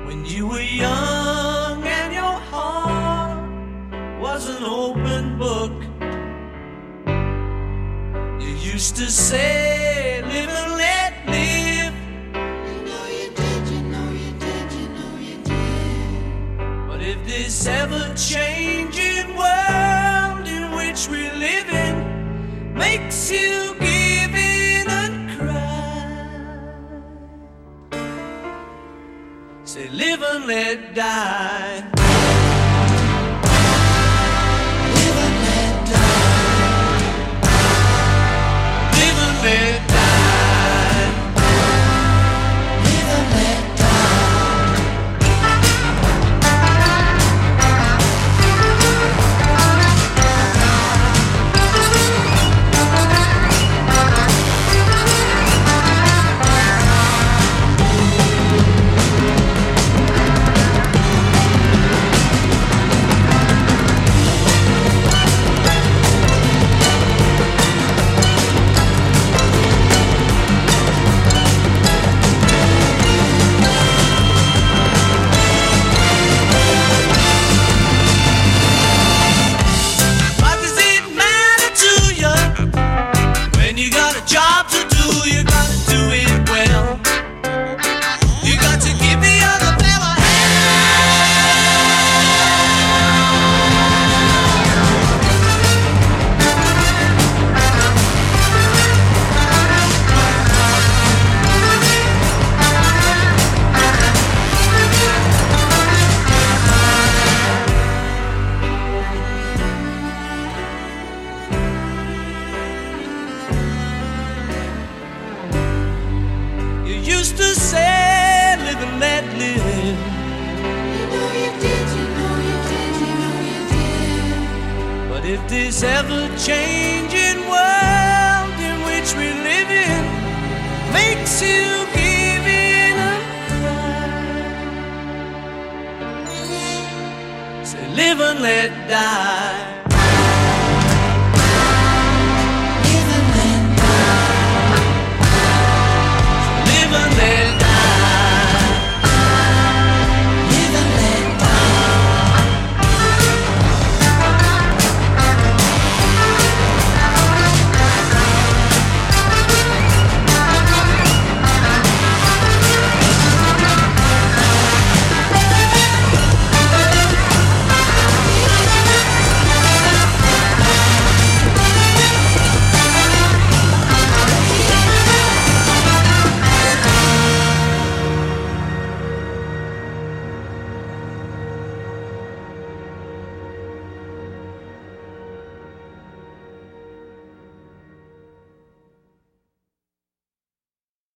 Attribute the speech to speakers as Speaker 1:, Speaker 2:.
Speaker 1: when you were young and your heart was an open book. You used to say, live and let live.
Speaker 2: You know you did, you know you did, you know you did.
Speaker 1: But if this ever-changing world in which we live in makes you give in and cry, say live and let die.
Speaker 2: Live and let die.
Speaker 1: Live and let die.
Speaker 2: Live and let die.
Speaker 1: What does it matter to you when you got a job to do? You gotta do it well. You got to give the other fella You used to say, live and let live.
Speaker 2: You know you did, you know you did, you know you did.
Speaker 1: But if this ever-changing world in which we live in makes you give in and cry, say live and let die.